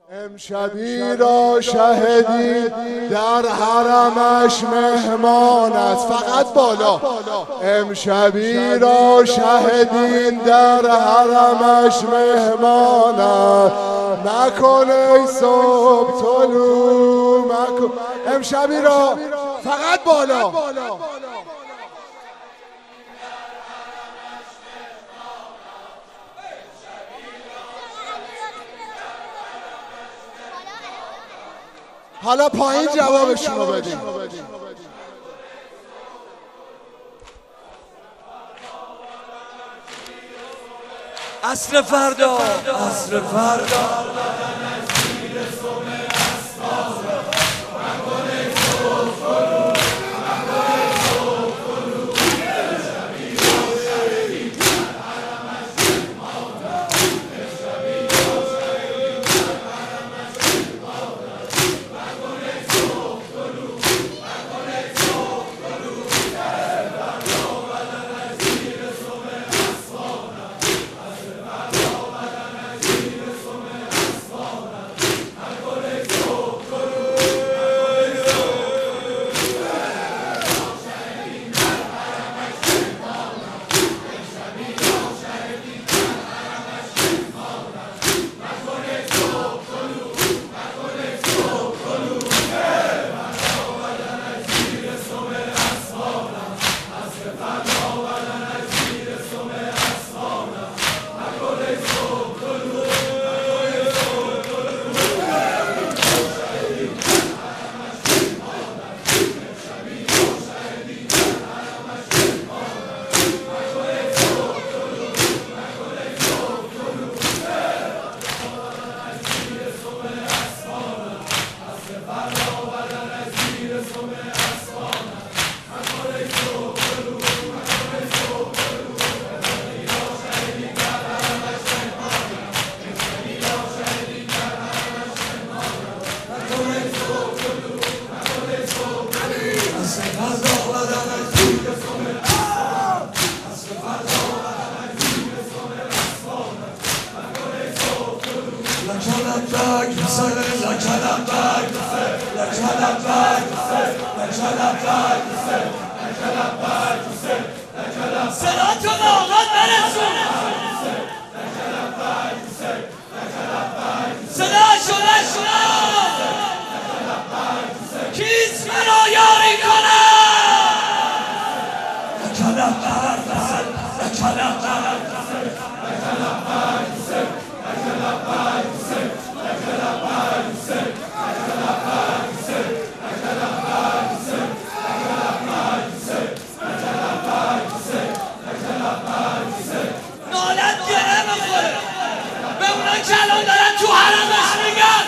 امشبی را شهدی در حرمش مهمان است. فقط بالا. امشبی را شهدین در حرمش مهمان است. مکن ای صبح طلوع مکن. امشبی را فقط بالا. حالا پایین جوابشون رو بدیم. عصر فردا صداتون آقا برسون. صداشون کیست مرا یاری کنه. کلام دارن تو حرمش میگن